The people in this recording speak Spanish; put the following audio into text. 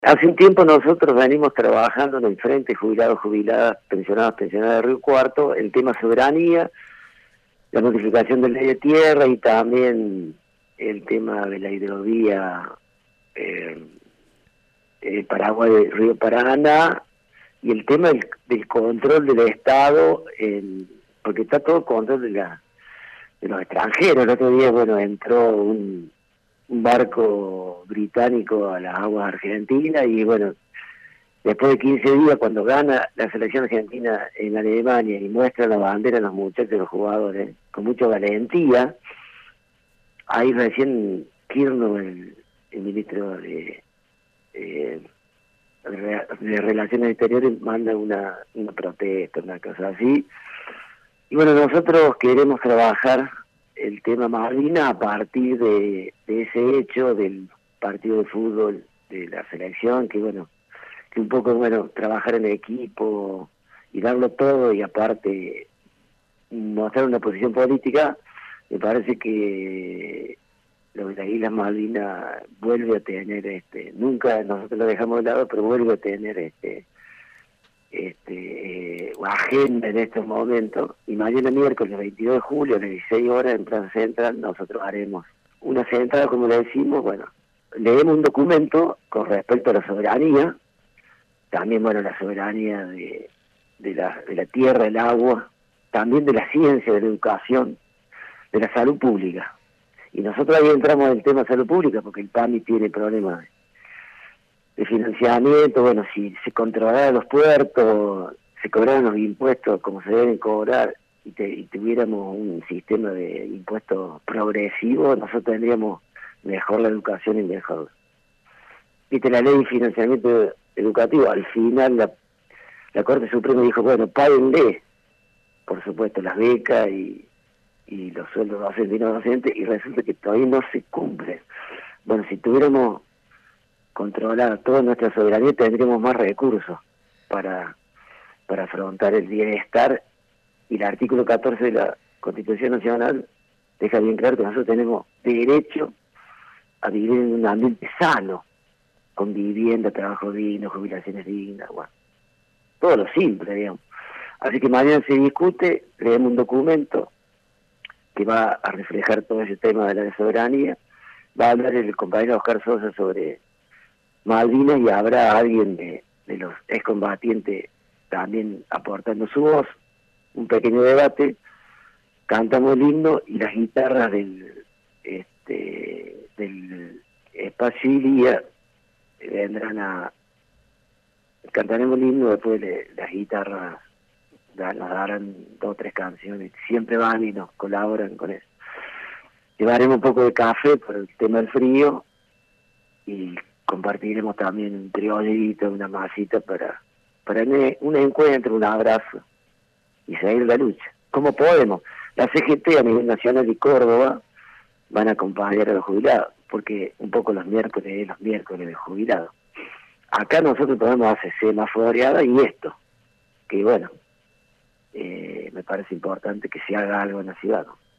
Hace un tiempo nosotros venimos trabajando en el Frente Jubilados, Jubiladas, Pensionados, Pensionadas de Río Cuarto, el tema soberanía, la modificación de ley de tierra y también el tema de la hidrovía eh, Paraguay, Río Paraná, y el tema del control del Estado, porque está todo control de los extranjeros. El otro día, bueno, entró un barco británico a las aguas argentinas y bueno, después de 15 días cuando gana la selección argentina en Alemania y muestra la bandera a los muchachos, los jugadores, con mucha valentía, ahí recién Kirno, el ministro eh, de Relaciones Exteriores, manda una protesta, una cosa así. Y bueno, nosotros queremos trabajar el tema Malvinas a partir de ese hecho del partido de fútbol de la selección, que bueno, que un poco, bueno, trabajar en equipo y darlo todo y aparte mostrar una posición política. Me parece que lo de las Islas Malvinas vuelve a tener, nunca nosotros lo dejamos de lado, pero vuelve a tener agenda en estos momentos. Y mañana miércoles 22 de julio a las 16 horas en Plaza Central nosotros haremos una sentada, como le decimos. Bueno, leemos un documento con respecto a la soberanía, también, bueno, la soberanía de la tierra, el agua, también de la ciencia, de la educación, de la salud pública. Y nosotros ahí entramos en el tema de salud pública porque el PAMI tiene problemas de financiamiento. Bueno, si se controlaran los puertos, se cobraran los impuestos como se deben cobrar y tuviéramos un sistema de impuestos progresivo, nosotros tendríamos mejor la educación y mejor. Viste, la ley de financiamiento educativo, al final la Corte Suprema dijo, bueno, páguenle, por supuesto, las becas y los sueldos docentes y no docentes, y resulta que todavía no se cumple. Bueno, si tuviéramos controlada toda nuestra soberanía, tendríamos más recursos para afrontar el bienestar, y el artículo 14 de la Constitución Nacional deja bien claro que nosotros tenemos derecho a vivir en un ambiente sano, con vivienda, trabajo digno, jubilaciones dignas, bueno, todo lo simple, digamos. Así que mañana se discute, leemos un documento que va a reflejar todo ese tema de la soberanía. Va a hablar el compañero Oscar Sosa sobre Malvinas y habrá alguien de los excombatientes también aportando su voz, un pequeño debate, cantamos el himno y las guitarras del espacio Ilia vendrán cantaremos el himno, después las guitarras nos darán 2 o 3 canciones, siempre van y nos colaboran con eso. Llevaremos un poco de café por el tema del frío y compartiremos también un criollito, una masita para un encuentro, un abrazo y seguir la lucha. ¿Cómo podemos? La CGT a nivel nacional y Córdoba van a acompañar a los jubilados, porque un poco los miércoles de jubilados. Acá nosotros podemos hacer semaforeada y esto, que bueno, me parece importante que se haga algo en la ciudad, ¿no?